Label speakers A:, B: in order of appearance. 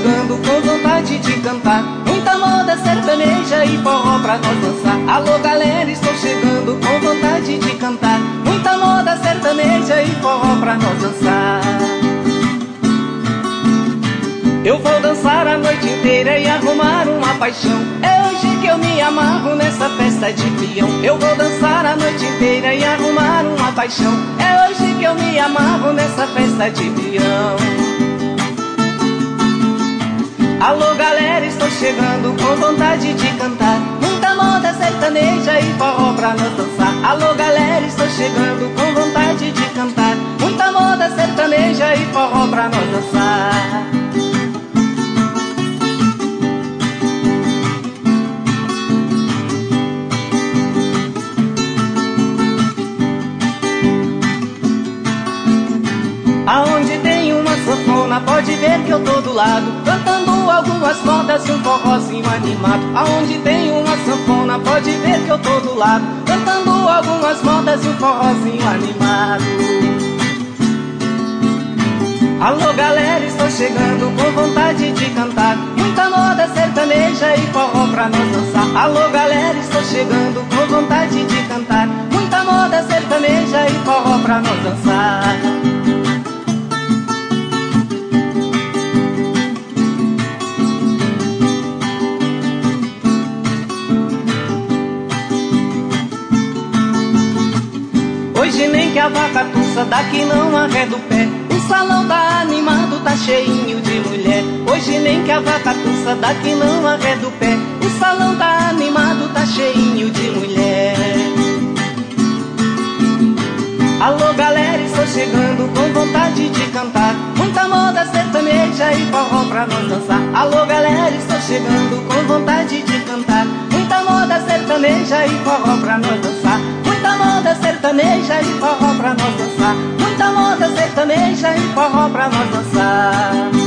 A: chegando com vontade de cantar. Muita moda sertaneja e forró pra nós dançar. Alô galera, estou chegando com vontade de cantar. Muita moda sertaneja e forró pra nós dançar. Eu vou dançar a noite inteira e arrumar uma paixão. É hoje que eu me amarro nessa festa de peão. Eu vou dançar a noite inteira e arrumar uma paixão. É hoje que eu me amarro nessa festa de peão. Alô galera, estou chegando com vontade de cantar. Muita moda sertaneja e forró pra nós dançar. Alô galera, estou chegando com vontade de cantar. Muita moda sertaneja e forró pra nós dançar. Aonde tem uma sanfona, pode ver que eu tô do lado, cantando algumas modas e um forrozinho animado. Aonde tem uma sanfona, pode ver que eu tô do lado, cantando algumas modas e um forrozinho animado. Alô galera, estou chegando com vontade de cantar. Muita moda sertaneja e forró pra nós dançar. Alô galera, estou chegando com vontade de cantar. Muita moda sertaneja e forró pra nós dançar. Hoje nem que a vaca tussa, daqui não arreda o pé. O salão tá animado, tá cheinho de mulher. Hoje nem que a vaca tussa, daqui não arreda o pé. O salão tá animado, tá cheinho de mulher. Alô galera, estou chegando com vontade de cantar. Muita moda sertaneja e forró pra nós dançar. Alô galera, estou chegando com vontade de cantar. Muita moda sertaneja e forró pra nós dançar. Muita moda sertaneja e forró pra nós dançar. Muita moda sertaneja e forró pra nós dançar.